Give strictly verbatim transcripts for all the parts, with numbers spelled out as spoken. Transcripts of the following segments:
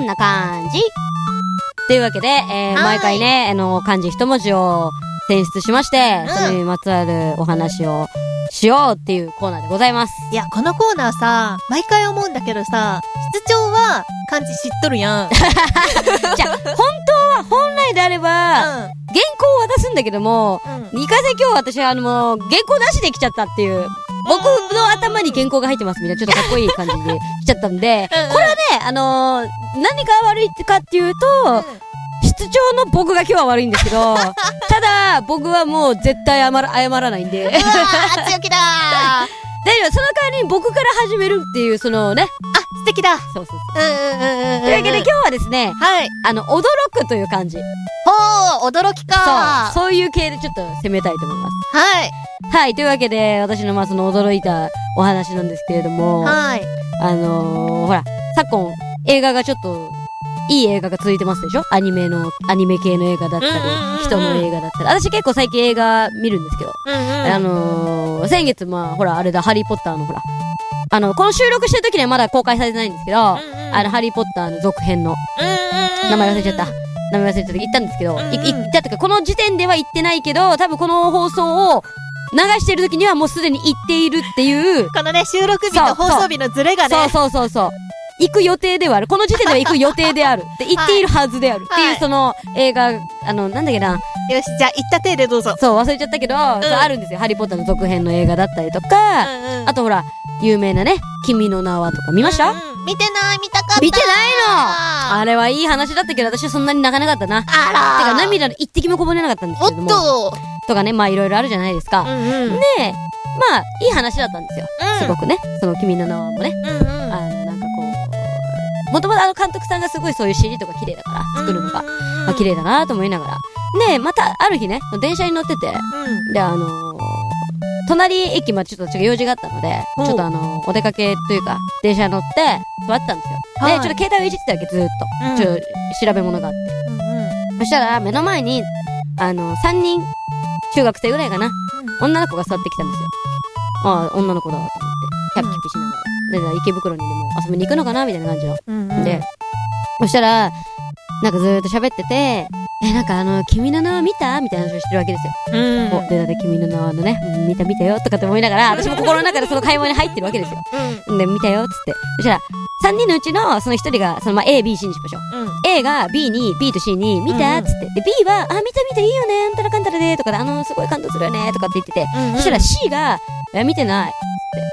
な感じ。というわけで、えー、毎回ね、あの、漢字一文字を選出しまして、うん、それにまつわるお話をしようっていうコーナーでございます。 いや、このコーナーさ、毎回思うんだけどさ、室長は漢字知っとるやん。 じゃあ、本当は、本来であれば、うん、原稿を渡すんだけども、うん、いかせ今日私はあの、もう、原稿なしで来ちゃったっていう、僕の頭に原稿が入ってますみたいな、ちょっとかっこいい感じで来ちゃったんで、うんうん、これはね、あのー、何が悪いかっていうと、うん、室長の僕が今日は悪いんですけど、ただ、僕はもう絶対謝ら、謝らないんで。うわー、強気だー。 大丈夫、その代わりに僕から始めるっていう、そのね。 あ、素敵だ。 そうそうそう。うんうんうんうん。というわけで今日はですね、はい。あの、驚くという漢字。 ほー、驚きか。 そう、そういう系でちょっと攻めたいと思います。 はい。 はい、というわけで、私のまあその驚いたお話なんですけれども、はい。あのー、ほら、昨今、映画がちょっと、いい映画が続いてますでしょ？アニメの、アニメ系の映画だったり、人の映画だったり。私結構最近映画見るんですけど、うんうん、あのー、先月まあ、ほら、あれだ、ハリーポッターのほら、あの、この収録してる時にはまだ公開されてないんですけど、うんうん、あの、ハリーポッターの続編の、名前忘れちゃった。名前忘れちゃった。言ったんですけど、うんうん、い、い、だってか、この時点では言ってないけど、多分この放送を、流してる時にはもうすでに行っているっていう。 このね、収録日と放送日のズレがね。 そうそうそうそう。行く予定ではある。この時点では行く予定である。で、行っているはずである。はい、っていうその映画、あの、なんだっけな。よし、じゃあ行った体でどうぞ。 そう、忘れちゃったけど、うん、そうあるんですよ。ハリーポッターの続編の映画だったりとか、うんうん、あとほら、有名なね、君の名はとか見ました？うんうん、見てない、見たかった。 見てないの！あれはいい話だったけど、私はそんなに泣かなかったな。あらー。てか涙の一滴もこぼれなかったんですけども。 おっととかね、まあいろいろあるじゃないですか。うんうん、で、まあ、いい話だったんですよ。うん、すごくね。その君の名はもね。うんうん、あの、なんかこう、もともとあの監督さんがすごいそういう シージー とか綺麗だから、作るのが、うんうん、まあ綺麗だなと思いながら。で、また、ある日ね、電車に乗ってて、うん、で、あのー、隣駅までちょっと用事があったので、ちょっとあのー、お出かけというか、電車に乗って、座ってたんですよ。はい、で、ちょっと携帯をいじってたわけ、ずーっと。うん、ちょっと調べ物があって。うんうん、そしたら、目の前に、あのー、さんにん、中学生ぐらいかな、うん、女の子が座ってきたんですよ。ああ、女の子だと思って、キャピキピしながら。で、池袋にでも遊びに行くのかなみたいな感じの。うんうん、で、そしたら、なんかずーっと喋ってて、え、なんかあの、君の名は見たみたいな話をしてるわけですよ。うん。お、で、だって君の名はのね、うん、見た見たよとかって思いながら、私も心の中でその会話に入ってるわけですよ。うん。で、見たよっつって。そしたら、さんにんのうちのそのひとりが、そのまあ A、B、C にしましょう。うん。A が B に、B と C に、見たっつって。で、B は、あ、見た見たいいよね、うんたらかんたらで、とかで、あの、すごい感動するよね、とかって言ってて。うんうん、そしたら C が、え、見てない。つって。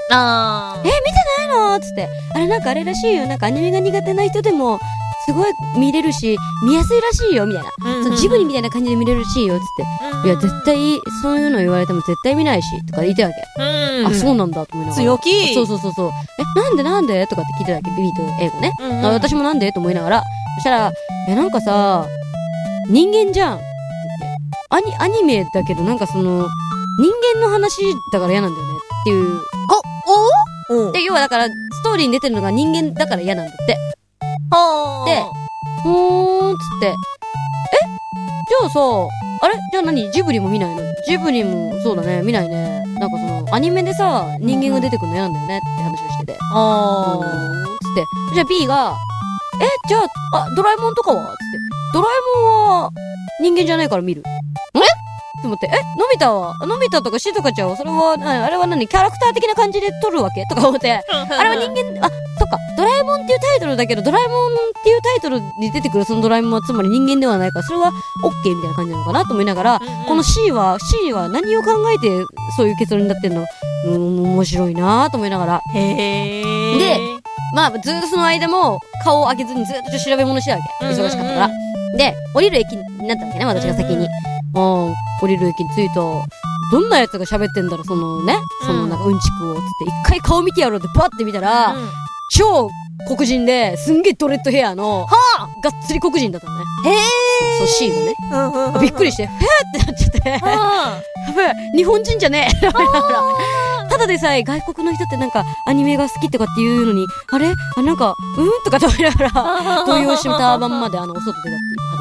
あー。え、見てないのつって。あれなんかあれらしいよ。なんかアニメが苦手な人でも、すごい見れるし、見やすいらしいよ、みたいな。うんうんうん、そのジブリみたいな感じで見れるらしいよ、つって。うんうん、いや、絶対、そういうの言われても絶対見ないし、とか言ってたわけ。うんうん、あ、そうなんだ、と思いながら。 強気。 そうそうそうそう。え、なんでなんでとかって聞いてたわけ、ビビと A がね。うんうん、私もなんでと思いながら。そしたら、え、なんかさ、人間じゃん。って言って。アニ、アニメだけど、なんかその、人間の話だから嫌なんだよね。っていう。 お、おで、要はだから、ストーリーに出てるのが人間だから嫌なんだって。 はで、ほーんつって、えじゃあさ、あれじゃあ何ジブリも見ないの？ジブリも、そうだね、見ないね。なんかその、アニメでさ、人間が出てくるの嫌なんだよねって話をしてて。あー。つって、じゃあ B が、えじゃあ、あ、ドラえもんとかはつって、ドラえもんは、人間じゃないから見る。えと思って、えのび太は、のび太とかしずかちゃんは、それは、あれは何キャラクター的な感じで撮るわけとか思って、あれは人間、あ、そっか、ドラえもんっていうタイトルだけど、ドラえもんっていうタイトルに出てくるそのドラえもんはつまり人間ではないから、それは OK みたいな感じなのかなと思いながら、うんうん、この C は、C は何を考えてそういう結論になってんの？うん、面白いなと思いながら。へー。で、まあ、ずっとその間も顔を開けずにずっと調べ物してたわけ。忙しかったから。で、降りる駅になったわけね、私が先に。うん、降りる駅に着いた。どんなやつが喋ってんだろう、そのね、そのなんかうんちくを、つって、一回顔見てやろうってバッて見たら、うん、超黒人で、すんげえドレッドヘアの、はぁがっつり黒人だったのね。へーそう、C がね。うんうんうん、びっくりして、へーってなっちゃって、やばい、日本人じゃねえただでさえ外国の人ってなんかアニメが好きとかっていうのに、あれあ、なんか、うんとかと思いながら、動揺したまんまであの、お外出たっていう話です。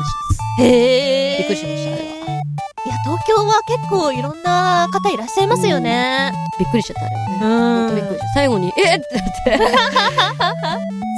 へーびっくりしました、あれは。 いや、東京は結構いろんな方いらっしゃいますよね。 びっくりしちゃった、あれはね。ほんとびっくりした。最後に、えーってなって。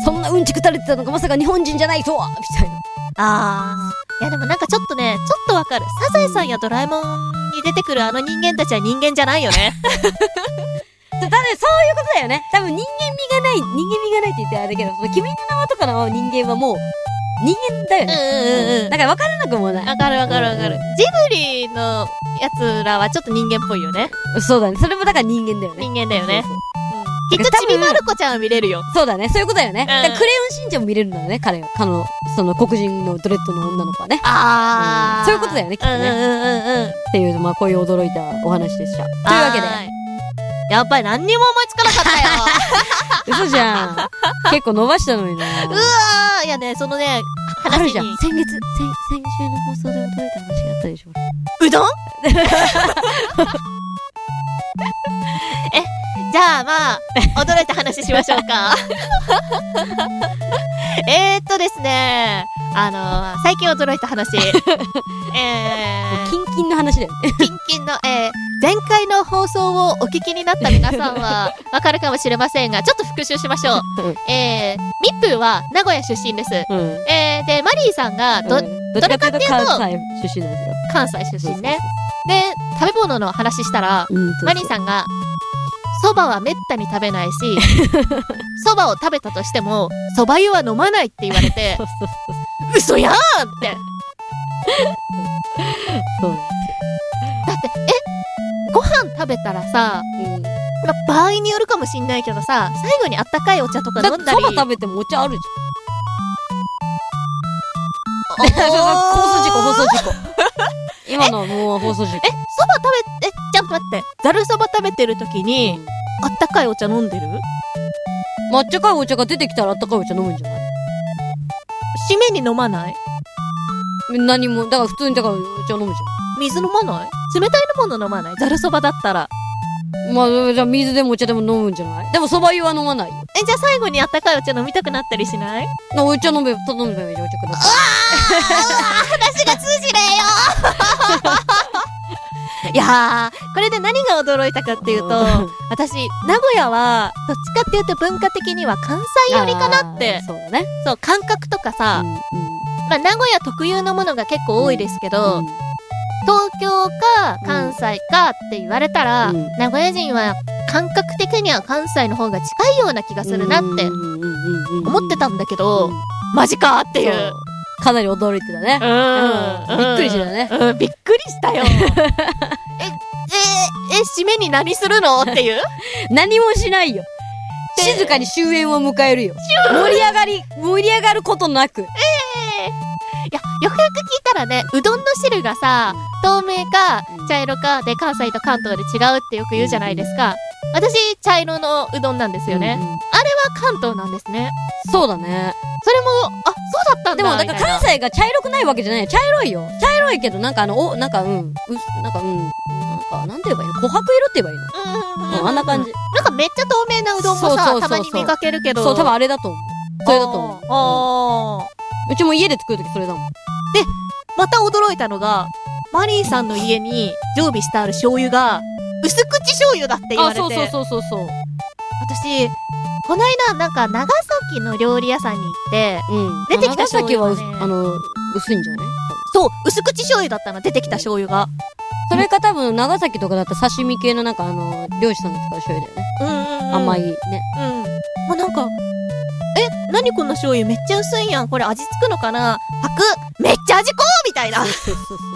そんなうんちく垂れてたのがまさか日本人じゃないとはみたいな。 あー。いやでもなんかちょっとね、ちょっとわかる。サザエさんやドラえもんに出てくるあの人間たちは人間じゃないよね。 だね、そういうことだよね。多分人間味がない、人間味がないって言ってあれだけど、その君の名はとかの人間はもう、人間だよね。 うんうんうん。 だから分からなくもない。 わかるわかるわかる。ジブリのやつらはちょっと人間っぽいよね。 そうだね。それもだから人間だよね。 人間だよね。 そうそうきっとちびまる子ちゃんは見れるよ。 そうだね。そういうことだよね。 んだからクレヨンしんちゃんも見れるんだよね、彼は。彼の、その黒人のドレッドの女の子はね。 あー。 そういうことだよね、きっとね。 うんうんうんうん。 っていう、まあこういう驚いたお話でした。というわけで。 やっぱり何にも思いつかなかったよ。 嘘じゃん。結構伸ばしたのにな。 うわー。いやね、そのね、 あ話に。 るじゃん。先月、先、先週の放送で驚いた話があったでしょ。 うどんえ、じゃあまあ、驚いた話しましょうか。えーっとですね、あのー、最近驚いた話。えー、 キンキンの話だよね。 キンキンの、えー、前回の放送をお聞きになった皆さんはわかるかもしれませんが、ちょっと復習しましょう。えー、ミップーは名古屋出身です。 うん。 えー、で、マリーさんがど、 うんどっちかっていうと関西出身なんですよ。 関西出身ね。で、食べ物の話したら、 うんマリーさんが、蕎麦はめったに食べないし、蕎麦を食べたとしても、蕎麦湯は飲まないって言われてそ、うそうそう。 嘘やんって。 そう。 だって、えご飯食べたらさ、 うん。だま、場合によるかもしんないけどさ、最後にあったかいお茶とかって飲んだり。 そば食べてもお茶あるじおゃん。放送事故、 ー放送事故。今のはもう放送事故。 え、蕎麦食べ、え、ちょっと待って。ざる蕎麦食べてる時に、あったかいお茶飲んでる抹茶かいお茶が出てきたらあったかいお茶飲むんじゃない締めに飲まない何も、だから普通にだからお茶飲むじ水飲まない冷たいもの飲まないざる蕎麦だったら。 ゃん。まあ、じゃあ水でもお茶でも飲むんじゃないでも蕎麦湯は飲まないよ。 え、じゃあ最後にあったかいお茶飲みたくなったりしないなお茶飲めば、頼めばいいじゃん、お茶くださ話が通じねえよいやー、これで何が驚いたかっていうと、私、名古屋は、どっちかっていうと文化的には関西寄りかなってあー。そうだね。 そう、感覚とかさ、 うんうんまあ、名古屋特有のものが結構多いですけど、 うん東京か関西かって言われたら、 うん名古屋人は感覚的には関西の方が近いような気がするなって思ってたんだけど、 うんマジかっていう。 そうかなり驚いてたね。 うんうんびっくりしたねうん、びっくりしたよ。え、え、え、締めに何するのっていう何もしないよ。静かに終焉を迎えるよ。盛り上がり、盛り上がることなく。 いや、よくよく聞いたらね、うどんの汁がさ、透明か茶色かで関西と関東で違うってよく言うじゃないですか。私、茶色のうどんなんですよね。 うんうんあれは関東なんですね。 そうだね。 それも、あ、そうだったんだ。 でも、だからみたいな関西が茶色くないわけじゃないよ。茶色いよ。茶色いけど、なんかあの、お、なんか、うん、うなんか、うん、なんか、なんて言えばいいの琥珀色って言えばいいのうんうん、あんな感じ。 なんかめっちゃ透明なうどんもさ、 そうそうそうそうたまに見かけるけど。 そう、多分あれだと思う。それだと思う。 あーあー。 うちも家で作るときそれだもん。 また驚いたのが、マリーさんの家に常備してある醤油が、薄口醤油だって言わあ、 れて。 そうそうそうそうそう。 私、この間なんか長崎の料理屋さんに行って、 うん。 出てきた醤油はね長崎は、あの、薄いんじゃないそう、薄口醤油だったの、出てきた醤油が。 それか多分、長崎とかだったら刺身系のなんかあの、漁師さんが使う醤油だよね。 うんうん、うん。 甘いね。 うん。もうなんか、え、何この醤油めっちゃ薄いやん。これ味付くのかなパクめっちゃ味濃みたいなそう。そうそうそう。そう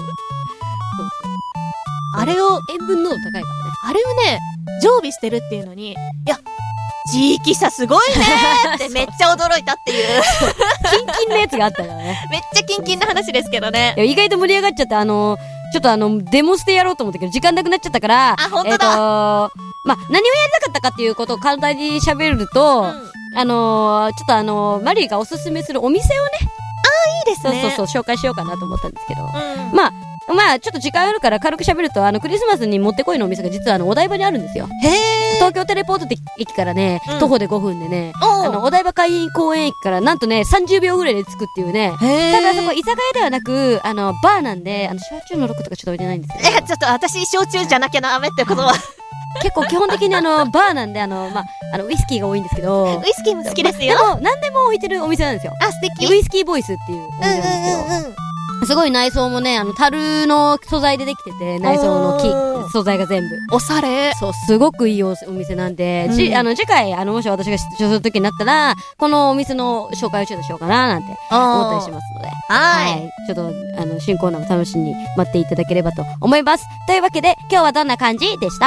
あれを、 塩分濃度高いからね。 あれをね、常備してるっていうのに、いや、地域差すごいねーってめっちゃ驚いたっていう。 キンキンのやつがあったからね。 めっちゃキンキンな話ですけどねい。や意外と盛り上がっちゃって、あの、ちょっとあの、デモステやろうと思ったけど、時間なくなっちゃったから、 あほんとだえっと、まあ、何をやりたかったかっていうことを簡単に喋ると、 うん。 あのー、ちょっとあのー、マリーがおすすめするお店をね、 いいですね。 そうそうそう、紹介しようかなと思ったんですけど、 うん。 まあ、まあ、ちょっと時間あるから軽く喋ると、あの、クリスマスにもってこいのお店が実はあの、お台場にあるんですよ。 へー。 東京テレポート駅からね、 うん徒歩でごふんでね、 おあの、お台場海浜公園駅からなんとね、さんじゅうびょうぐらいで着くっていうね、 へただそこ居酒屋ではなく、あの、バーなんで、あの、焼酎のロックとかちょっと置いてないんですけど。 え、ちょっと私、焼酎じゃなきゃダメってことは。 結構基本的にあの、バーなんであの、まあ、あの、ウイスキーが多いんですけど。 ウイスキーも好きですよ。 でも、何でも置いてるお店なんですよ。 あ、素敵。 ウイスキーボイスっていうお店なんですけど。 うんうんうんすごい内装もね、あの、樽の素材でできてて、内装の木、素材が全部。 おしゃれ。 そう、すごくいいお店なんで、 うん、 じ、あの、次回、あの、もし私が出張する時になったら、このお店の紹介をちょっとしようかな、なんて思ったりしますので。 はい。 はい。ちょっと、あの、新コーナーも楽しみに待っていただければと思います。というわけで、今日はどんな感じでした？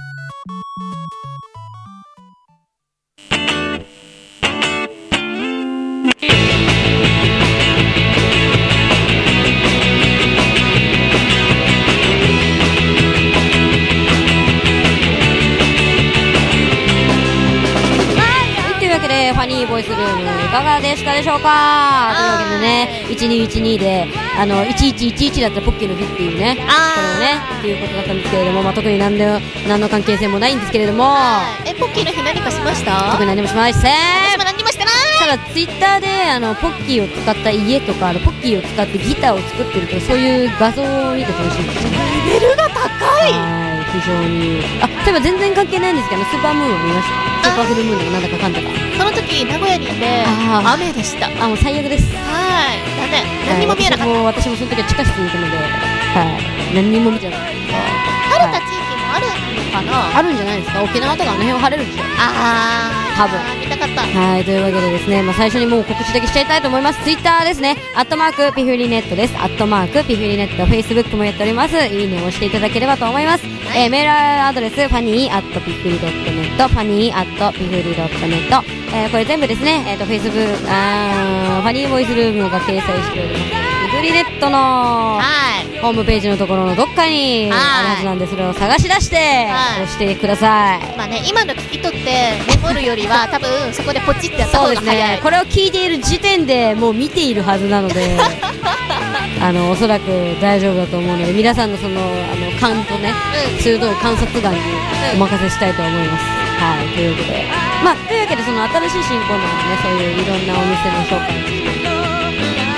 ファニーボイスルームいかがでしたでしょうか？というわけでね、いちにいちにで、あの、いちいちいちいちだったらポッキーの日っていうね、これをね、っていうことだったんですけれども、まあ、特に何で、何の関係性もないんですけれども、 え、ポッキーの日何かしました？ 特に何もしません。 私も何もしてない。 ただ、ツイッターで、あの、ポッキーを使った家とか、あの、ポッキーを使ってギターを作ってると、そういう画像を見て楽しいんですね。 レベルが高い。 はい、非常に。あ、例えば全然関係ないんですけど、スーパームーンを見ました。スーパーフルムーンとかなんだかかんだか。 その時名古屋にいて雨でした。 あ、もう最悪です。 はい。だね。何にも見えなかった。 私も、私もその時は地下室にいたので、はい。何にも見てなかった。 晴れた地域もあるのかな？ あるんじゃないですか。沖縄とかあの辺は晴れるでしょ。 あー。 多分。 見たかった。 はい。というわけでですね、まあ最初にもう告知だけしちゃいたいと思います。ツイッターですね。アットマークピフリネットです。アットマークピフリネット。フェイスブックもやっております。いいねを押していただければと思います。はい、えー、メールアドレス、ファニーアットピフリドットネット、ファニーアットピフリドットネット。えー、これ全部ですね、えっ、ー、と、フェイスブック、あー、ファニーボイスルームが掲載しております。ピフリネットの、ホームページのところのどっかに、あるはずなんで、それを探し出して、押してください。 まあね、今の聞き取ってメモるよりは、多分そこでポチってやった方が早い。そうですね。 これを聞いている時点でもう見ているはずなので、あの、おそらく大丈夫だと思うので、皆さんのその、あの、勘とね、うん、鋭い観察眼にお任せしたいと思います。はい、ということで。まあ、というわけで、その新しい新コーナーのね、そういういろんなお店の紹介をして、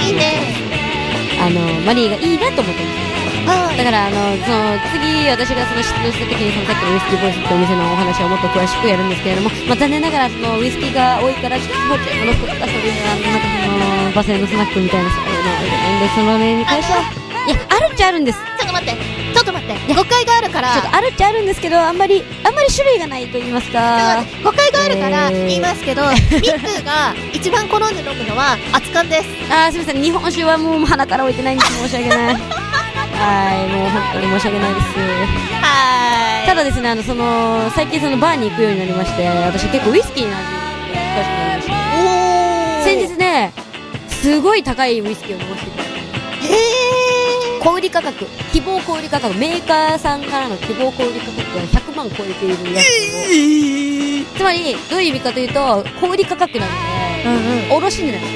いいね。 あの、マリーがいいなと思ってます。だから、あの、その、次、私がその出場した時に、そのさっきのウイスキーボイスってお店のお話をもっと詳しくやるんですけれども、まあ、残念ながら、その、ウイスキーが多いから、ちょっと、もうちょっと、残ったそういう、あの、なんかその、バセンのスナックみたいな、そういうのあるじゃないんで、そのね、に関しては、いや、あるっちゃあるんです。 ちょっと待って、ちょっと待って、誤解があるから。 ちょっとあるっちゃあるんですけど、あんまり、あんまり種類がないと言いますか。 誤解があるから言いますけど、ミップーが一番好んで飲むのは、熱燗です。 あー、すみません、日本酒はもう鼻から置いてないんです。申し訳ない。はい、もう本当に申し訳ないです。 はい。 ただですね、あの、その、最近そのバーに行くようになりまして、私結構ウイスキーの味に詳しくなりました。おー。先日ね、すごい高いウイスキーを飲ませていただいて。へー。小売価格、希望小売価格、メーカーさんからの希望小売価格がひゃくまん超えているやつを、えー、つまりどういう意味かというと小売価格なので、うんうん、卸値なんです、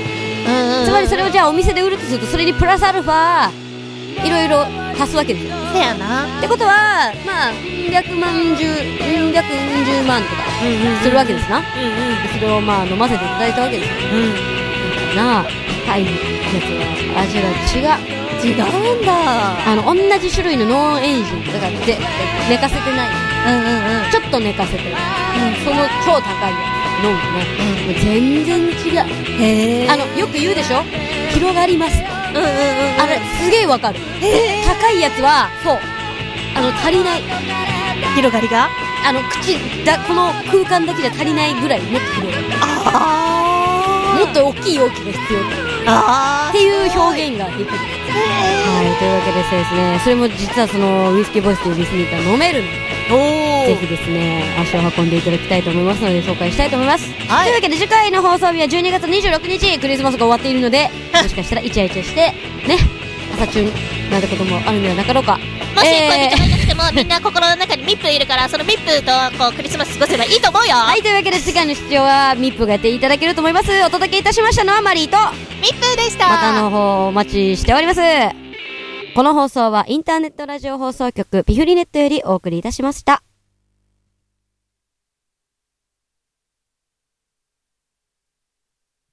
うんうん、つまりそれをじゃあお店で売るとするとそれにプラスアルファいろいろ足すわけですよ。 せやなってことはまあうん百万十うん百うん十万とかするわけですな、うんうん、それをまあ飲ませていただいたわけですよ、うん、な高いやつは味が違う違うんだ。 あの同じ種類のノンエイジンだからで寝かせてない、うんうんうん、ちょっと寝かせてる、うん、その超高いやつ飲むね、うん、もう全然違う。へー。あのよく言うでしょ、広がります、うんうんうん、あれすげえわかる。へー。高いやつはそうあの足りない、 広がりがあの口だこの空間だけじゃ足りないぐらいもっと広がる。あもっと大きい容器が必要あっていう表現ができる。はい、というわけでですね、それも実はそのウイスキーボイスという店に行ったら飲めるので、ぜひですね足を運んでいただきたいと思いますので紹介したいと思います、はい、というわけで次回の放送日はじゅうにがつにじゅうろくにち、クリスマスが終わっているのでもしかしたらイチャイチャしてね朝中になることもあるのではなかろうか。 もし恋人がいなくても、みんな心の中にミップいるからそのミップとこうクリスマス過ごせばいいと思うよ。 はい、というわけで次回の出張はミップがやっていただけると思います。お届けいたしましたのはマリーとミップでした。 またの方お待ちしております。この放送はインターネットラジオ放送局ピフリネットよりお送りいたしました。